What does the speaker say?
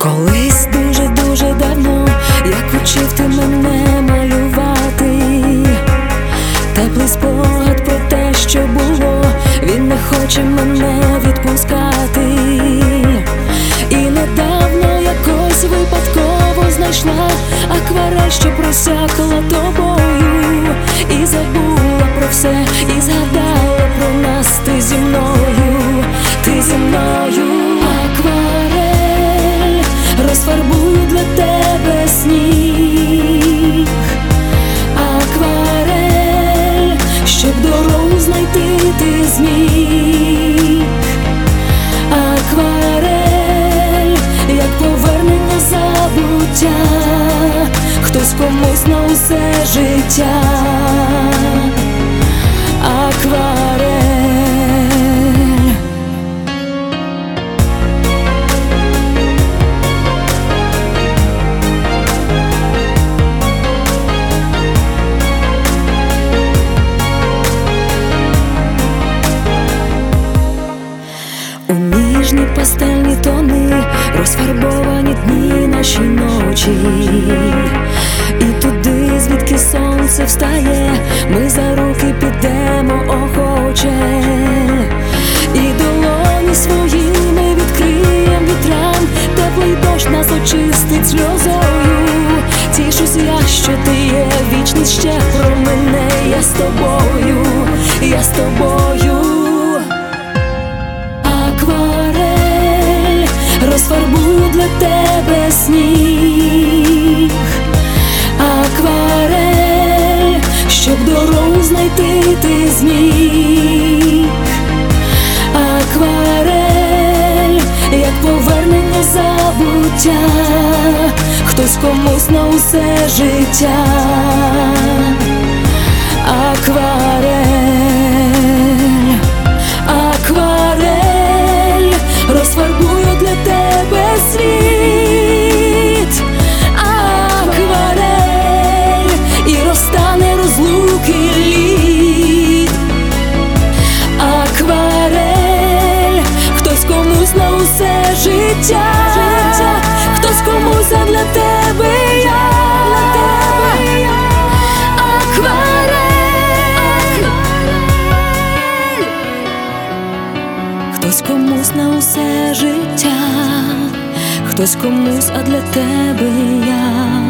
Колись дуже-дуже давно, як учив ти мене малювати, теплий спогад про те, що було, він не хоче мене відпускати. І недавно якось випадково знайшла акварель, що просякла тобою, і забула про все, і згадала про нас. Ти зі мною, ти зі мною. Акварель, розфарбую для тебе сніг. Акварель, щоб дорогу знайти ти зміг. Акварель, як повернення забуття, хтось комусь на усе життя. Акварель. У ніжні пастельні тони розфарбовані дні, наші ночі. І туди, звідки сонце встає, ми за руки підемо охоче. І долоні своїми відкриєм вітрам, теплий дощ нас очистить сльозою. Тішусь я, що ти є, вічність ще про мене. Я з тобою, я з тобою. Акварель, розфарбую для тебе сніг. Акварель, щоб дорогу знайти ти зміг. Акварель, як повернення забуття, хтось комусь на усе життя. Акварель, акварель, розфарбую для тебе світ. Акварель, і розтане розлуки лід. Акварель, хтось комусь на усе життя, хтось комусь, а для тебе я. Хтось комусь на усе життя, хтось комусь, а для тебе я.